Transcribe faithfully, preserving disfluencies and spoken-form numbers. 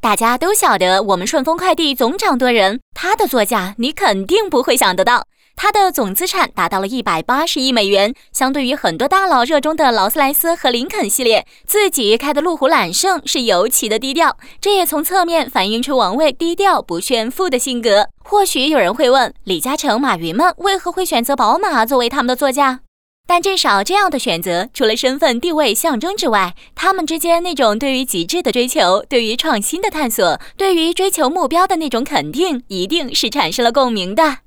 大家都晓得我们顺丰快递总掌舵人，他的座驾你肯定不会想得到。他的总资产达到了一百八十亿美元，相对于很多大佬热衷的劳斯莱斯和林肯系列，自己开的路虎揽胜是尤其的低调，这也从侧面反映出王位低调不炫富的性格。或许有人会问，李嘉诚、马云们为何会选择宝马作为他们的座驾？但至少这样的选择，除了身份地位象征之外，他们之间那种对于极致的追求，对于创新的探索，对于追求目标的那种肯定，一定是产生了共鸣的。